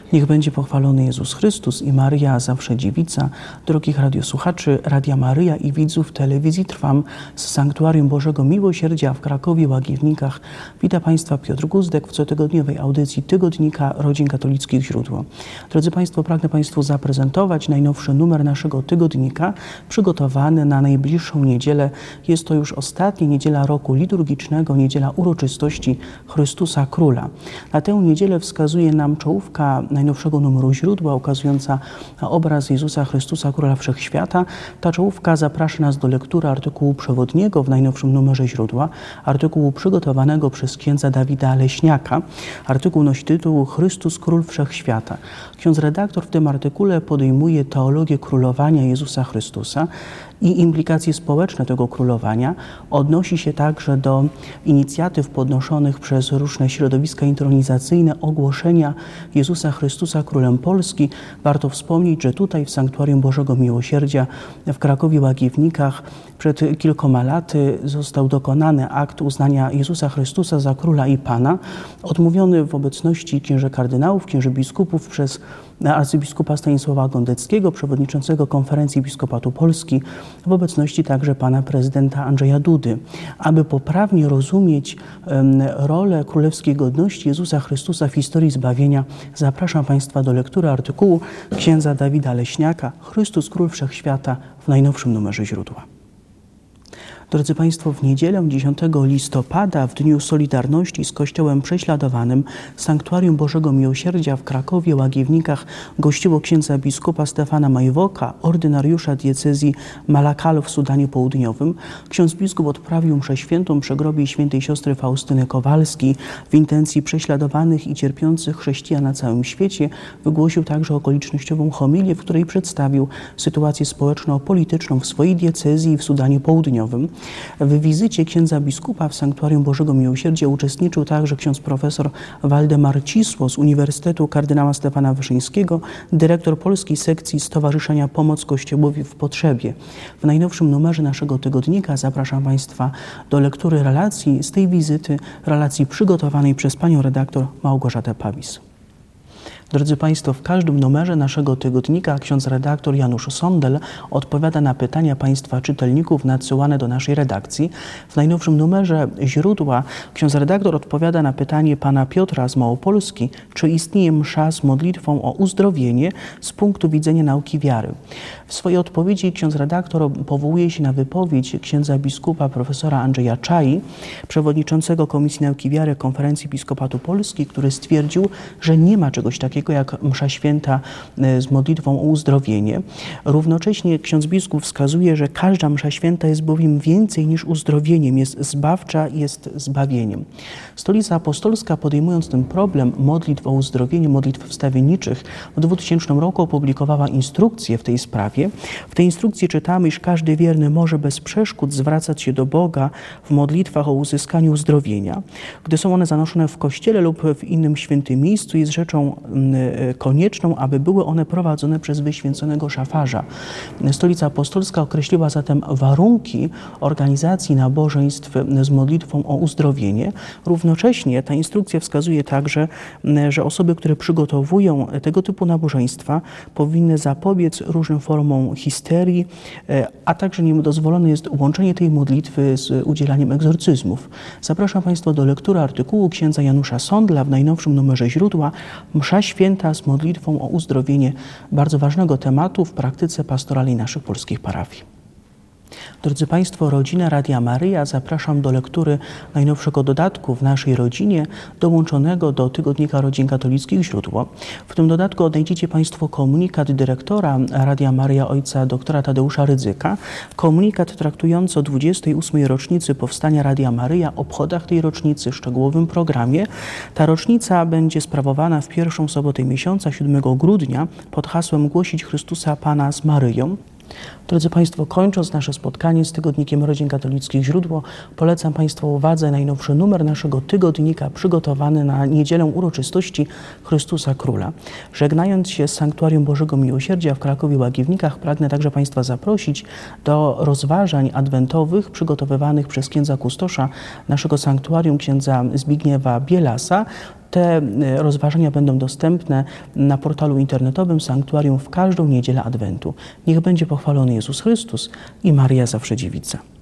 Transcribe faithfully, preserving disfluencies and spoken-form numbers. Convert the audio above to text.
Niech będzie pochwalony Jezus Chrystus i Maryja zawsze dziewica. Drogich radiosłuchaczy Radia Maryja i widzów telewizji Trwam z Sanktuarium Bożego Miłosierdzia w Krakowie, Łagiewnikach. Witam Państwa Piotr Guzdek w cotygodniowej audycji Tygodnika Rodzin Katolickich Źródło. Drodzy Państwo, pragnę Państwu zaprezentować najnowszy numer naszego tygodnika, przygotowany na najbliższą niedzielę. Jest to już ostatnia niedziela roku liturgicznego, niedziela uroczystości Chrystusa Króla. Na tę niedzielę wskazuje nam czołówka najnowszego numeru Źródła, ukazująca obraz Jezusa Chrystusa, Króla Wszechświata. Ta czołówka zaprasza nas do lektury artykułu przewodniego w najnowszym numerze Źródła, artykułu przygotowanego przez księdza Dawida Leśniaka. Artykuł nosi tytuł Chrystus Król Wszechświata. Ksiądz redaktor w tym artykule podejmuje teologię królowania Jezusa Chrystusa i implikacje społeczne tego królowania. Odnosi się także do inicjatyw podnoszonych przez różne środowiska intronizacyjne ogłoszenia Jezusa Chrystusa Królem Polski. Warto wspomnieć, że tutaj w Sanktuarium Bożego Miłosierdzia w Krakowie Łagiewnikach przed kilkoma laty został dokonany akt uznania Jezusa Chrystusa za Króla i Pana, odmówiony w obecności księży kardynałów, księży biskupów przez arcybiskupa Stanisława Gondeckiego, przewodniczącego Konferencji Episkopatu Polski, w obecności także pana prezydenta Andrzeja Dudy. Aby poprawnie rozumieć um, rolę królewskiej godności Jezusa Chrystusa w historii zbawienia, zapraszam Państwa do lektury artykułu księdza Dawida Leśniaka Chrystus Król Wszechświata w najnowszym numerze Źródła. Drodzy Państwo, w niedzielę dziesiątego listopada, w Dniu Solidarności z Kościołem Prześladowanym, Sanktuarium Bożego Miłosierdzia w Krakowie, Łagiewnikach gościło księdza biskupa Stefana Majwoka, ordynariusza diecezji Malakal w Sudanie Południowym. Ksiądz biskup odprawił mszę świętą przy grobie świętej siostry Faustyny Kowalskiej w intencji prześladowanych i cierpiących chrześcijan na całym świecie. Wygłosił także okolicznościową homilię, w której przedstawił sytuację społeczno-polityczną w swojej diecezji i w Sudanie Południowym. W wizycie księdza biskupa w Sanktuarium Bożego Miłosierdzia uczestniczył także ksiądz profesor Waldemar Cisło z Uniwersytetu Kardynała Stefana Wyszyńskiego, dyrektor polskiej sekcji Stowarzyszenia Pomoc Kościołowi w Potrzebie. W najnowszym numerze naszego tygodnika zapraszam Państwa do lektury relacji z tej wizyty, relacji przygotowanej przez panią redaktor Małgorzatę Pawis. Drodzy Państwo, w każdym numerze naszego tygodnika ksiądz redaktor Janusz Sondel odpowiada na pytania Państwa czytelników nadsyłane do naszej redakcji. W najnowszym numerze Źródła ksiądz redaktor odpowiada na pytanie pana Piotra z Małopolski, czy istnieje msza z modlitwą o uzdrowienie z punktu widzenia nauki wiary. W swojej odpowiedzi ksiądz redaktor powołuje się na wypowiedź księdza biskupa profesora Andrzeja Czai, przewodniczącego Komisji Nauki Wiary Konferencji Episkopatu Polski, który stwierdził, że nie ma czegoś takiego jak msza święta z modlitwą o uzdrowienie. Równocześnie ksiądz biskup wskazuje, że każda msza święta jest bowiem więcej niż uzdrowieniem, jest zbawcza, jest zbawieniem. Stolica Apostolska, podejmując ten problem modlitw o uzdrowienie, modlitw wstawienniczych, w dwutysięcznym roku opublikowała instrukcję w tej sprawie. W tej instrukcji czytamy, iż każdy wierny może bez przeszkód zwracać się do Boga w modlitwach o uzyskaniu uzdrowienia. Gdy są one zanoszone w kościele lub w innym świętym miejscu, jest rzeczą konieczną, aby były one prowadzone przez wyświęconego szafarza. Stolica Apostolska określiła zatem warunki organizacji nabożeństw z modlitwą o uzdrowienie. Równocześnie ta instrukcja wskazuje także, że osoby, które przygotowują tego typu nabożeństwa, powinny zapobiec różnym formom histerii, a także niedozwolone jest łączenie tej modlitwy z udzielaniem egzorcyzmów. Zapraszam Państwa do lektury artykułu księdza Janusza Sondla w najnowszym numerze Źródła Msza Święta z modlitwą o uzdrowienie, bardzo ważnego tematu w praktyce pastoralnej naszych polskich parafii. Drodzy Państwo, rodzina Radia Maryja, zapraszam do lektury najnowszego dodatku w naszej rodzinie, dołączonego do Tygodnika Rodzin Katolickich Źródło. W tym dodatku odnajdziecie Państwo komunikat dyrektora Radia Maryja ojca doktora Tadeusza Rydzyka, komunikat traktujący o dwudziestej ósmej rocznicy powstania Radia Maryja, obchodach tej rocznicy, szczegółowym programie. Ta rocznica będzie sprawowana w pierwszą sobotę miesiąca, siódmego grudnia, pod hasłem Głosić Chrystusa Pana z Maryją. Drodzy Państwo, kończąc nasze spotkanie z Tygodnikiem Rodzin Katolickich Źródło, polecam Państwu uwadze najnowszy numer naszego tygodnika przygotowany na niedzielę uroczystości Chrystusa Króla. Żegnając się z Sanktuarium Bożego Miłosierdzia w Krakowie Łagiewnikach, pragnę także Państwa zaprosić do rozważań adwentowych przygotowywanych przez księdza kustosza naszego sanktuarium, księdza Zbigniewa Bielasa. Te rozważania będą dostępne na portalu internetowym Sanktuarium w każdą niedzielę Adwentu. Niech będzie pochwalony Jezus Chrystus i Maryja Zawsze Dziewica.